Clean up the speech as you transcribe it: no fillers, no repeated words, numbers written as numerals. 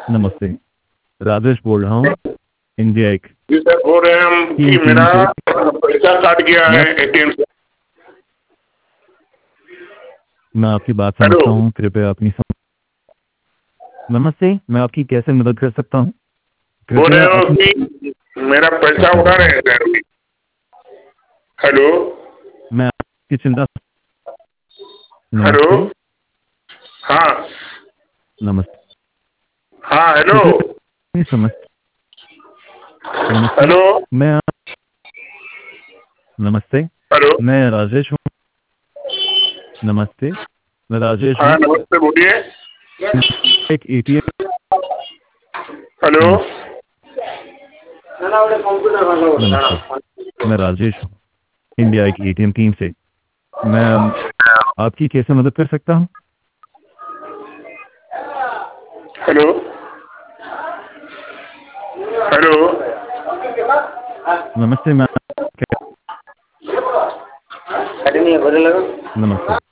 नमस्ते, राजेश बोल रहा हूँ, इंडिया एक जी सर, बोल रहे हैं हम कि टीम मेरा से। पैसा काट गया है मैं एटीएम से। मैं आपकी बात हेलो, समझता हूँ, कृपया अपनी नमस्ते, मैं आपकी कैसे मदद कर सकता हूँ? बोल कृपया रहे हो अपनी कि मेरा पैसा समस्या उड़ा रहे बताएं। हैं सर अभी। हेलो मैं आपकी चिंता हेलो, नमस्ते, हाँ नमस्ते, हाँ हेलो कृपया अपनी समस्या नमस्ते, हेलो मैं नमस्ते, हेलो, मैं राजेश हूँ। नमस्ते, मैं राजेश हाँ हूँ, नमस्ते, बोलिए। एक एटीएम। हेलो, नमस्ते, नमस्ते, मैं राजेश हूँ, इंडिया की एटीएम टीम से। मैं आपकी कैसे मदद कर सकता हूँ? हेलो हेलो, नमस्ते, मैं नहीं बोले लगा। नमस्ते,